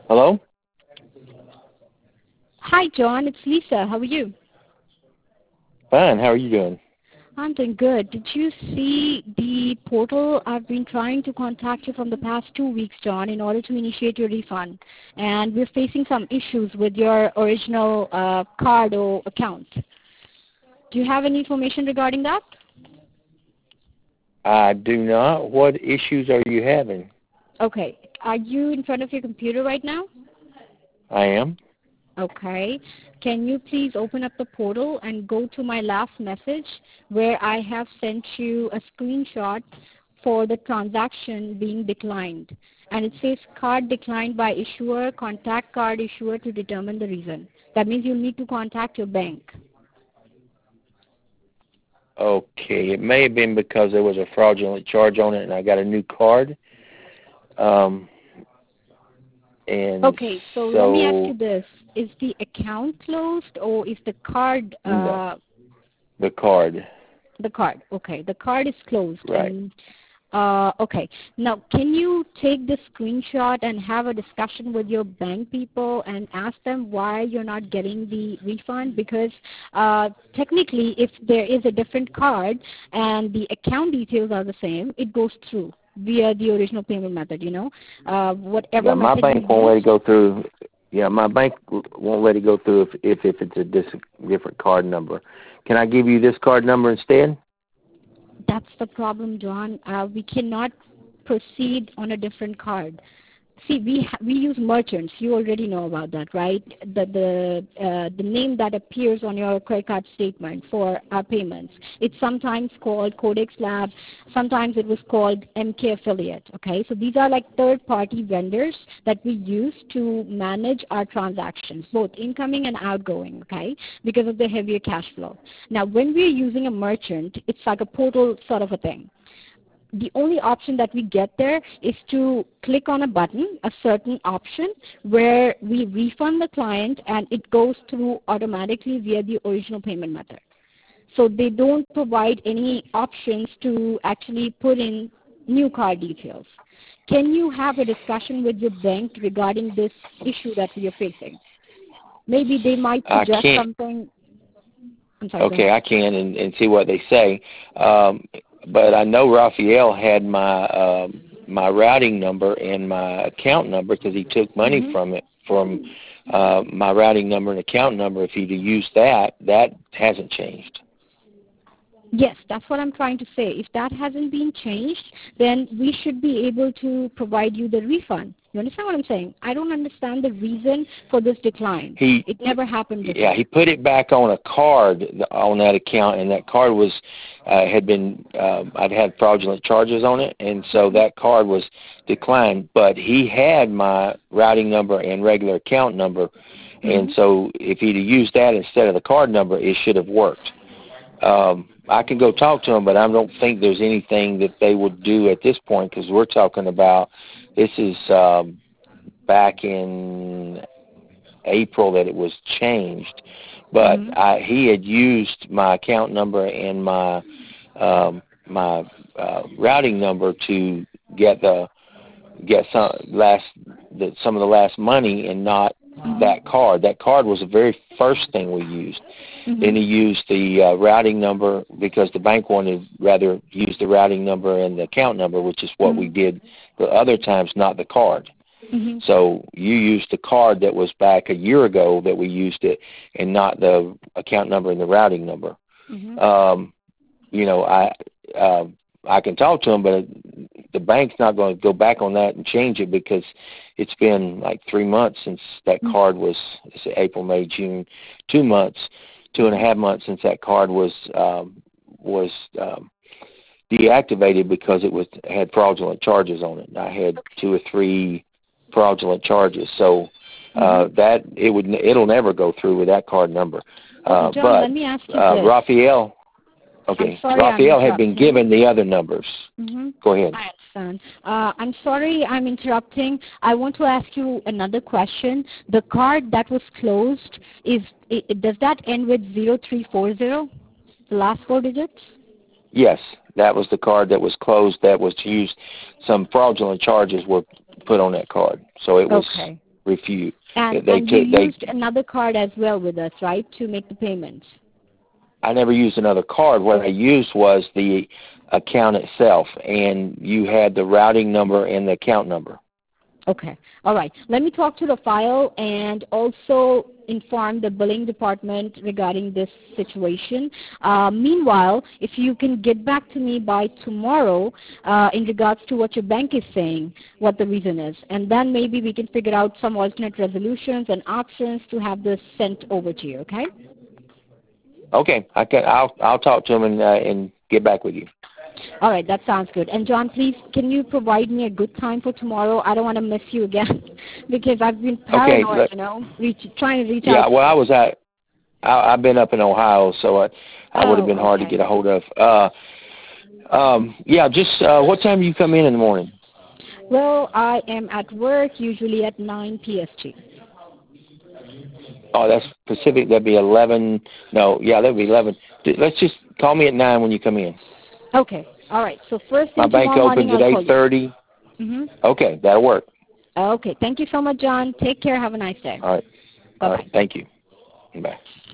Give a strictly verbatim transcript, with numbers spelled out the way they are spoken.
Hello? Hi, John. It's Lisa. How are you? Fine. How are you doing? I'm doing good. Did you see the portal? I've been trying to contact you from the past two weeks, John, in order to initiate your refund. And we're facing some issues with your original uh, card or account. Do you have any information regarding that? I do not. What issues are you having? Okay. Are you in front of your computer right now? I am. Okay. Can you please open up the portal and go to my last message where I have sent you a screenshot for the transaction being declined. And it says card declined by issuer, contact card issuer to determine the reason. That means you need to contact your bank. Okay. It may have been because there was a fraudulent charge on it and I got a new card. Um, and Okay, so, so let me ask you this. Is the account closed or is the card, no, uh, the card. the card? Okay, the card is closed. Right. And Uh, okay. Now, can you take the screenshot and have a discussion with your bank people and ask them why you're not getting the refund? Because uh, technically, if there is a different card and the account details are the same, it goes through via the original payment method, you know. Uh, whatever Yeah, my method you bank won't let use. it go through. Yeah, my bank won't let it go through if if, if it's a dis- different card number. Can I give you this card number instead? That's the problem, John. Uh, we cannot proceed on a different card. See, we ha- we use merchants. You already know about that, right? The the uh, the name that appears on your credit card statement for our payments. It's sometimes called Codex Lab. Sometimes it was called M K Affiliate. Okay, so these are like third-party vendors that we use to manage our transactions, both incoming and outgoing. Okay, because of the heavier cash flow. Now, when we're using a merchant, it's like a portal sort of a thing. The only option that we get there is to click on a button, a certain option, where we refund the client and it goes through automatically via the original payment method. So they don't provide any options to actually put in new card details. Can you have a discussion with your bank regarding this issue that we are facing? Maybe they might I suggest can't. something. I'm sorry, go Okay, ahead. I can and, and see what they say. Um, but I know Raphael had my uh, my routing number and my account number because he took money Mm-hmm. from it from uh, my routing number and account number. If he'd have used that, that hasn't changed. Yes, that's what I'm trying to say. If that hasn't been changed, then we should be able to provide you the refund. You understand what I'm saying? I don't understand the reason for this decline. He It never happened Yeah, before. he put it back on a card on that account, and that card was uh, had been uh, I'd had fraudulent charges on it, and so that card was declined. But he had my routing number and regular account number, and Mm-hmm. so if he'd have used that instead of the card number, it should have worked. Um, I can go talk to him, but I don't think there's anything that they would do at this point because we're talking about this is um, back in April that it was changed, but Mm-hmm. I, he had used my account number and my um, my uh, routing number to get the get some last the, some of the last money and not Mm-hmm. that card. That card was the very first thing we used. Mm-hmm. Then he used the uh, routing number because the bank wanted rather use the routing number and the account number, which is what we Mm-hmm. did the other times, not the card. Mm-hmm. So you used the card that was back a year ago that we used it, and not the account number and the routing number. Mm-hmm. Um, you know, I uh, I can talk to them, but the bank's not going to go back on that and change it because it's been like three months since that card was let's say April, May, June, two months, two and a half months since that card was um, was um, deactivated because it was had fraudulent charges on it. And I had two or three fraudulent charges, so Mm-hmm. uh, that it would it'll never go through with that card number. Okay, Uh, John, but let me ask you uh, this. Raphael, I'm okay, sorry I'm Raphael had been interrupting. given the other numbers. Mm-hmm. Go ahead. I understand. Uh, I'm sorry I'm interrupting. I want to ask you another question. The card that was closed, is it, does that end with zero three four zero, the last four digits? Yes, that was the card that was closed. That was used. Some fraudulent charges were put on that card, so it was Okay. refute. And, they and you took, they, used another card as well with us, right, to make the payments? I never used another card. What I used was the account itself, and you had the routing number and the account number. Okay. All right. Let me talk to the file and also inform the billing department regarding this situation. Uh, meanwhile, if you can get back to me by tomorrow uh, in regards to what your bank is saying, what the reason is, and then maybe we can figure out some alternate resolutions and options to have this sent over to you, okay? Okay. I can, I'll, I'll talk to them and, uh, and get back with you. All right, that sounds good. And John, please, can you provide me a good time for tomorrow? I don't want to miss you again because I've been paranoid, okay, let, you know, reach, trying to reach yeah, out. Yeah, well, I was at, I, I've been up in Ohio, so I, I oh, would have been hard okay. to get a hold of. Uh, um, yeah, just uh, what time do you come in in the morning? Well, I am at work usually at nine P S T. Oh, that's Pacific. That'd be eleven. No, yeah, that'd be eleven. Let's just call me at nine when you come in. Okay. All right. So first thing My bank tomorrow opens morning, at I'll eight thirty. Mm-hmm. Okay, that'll work. Okay. Thank you so much, John. Take care. Have a nice day. All right. Bye-bye. All right. Thank you. Bye.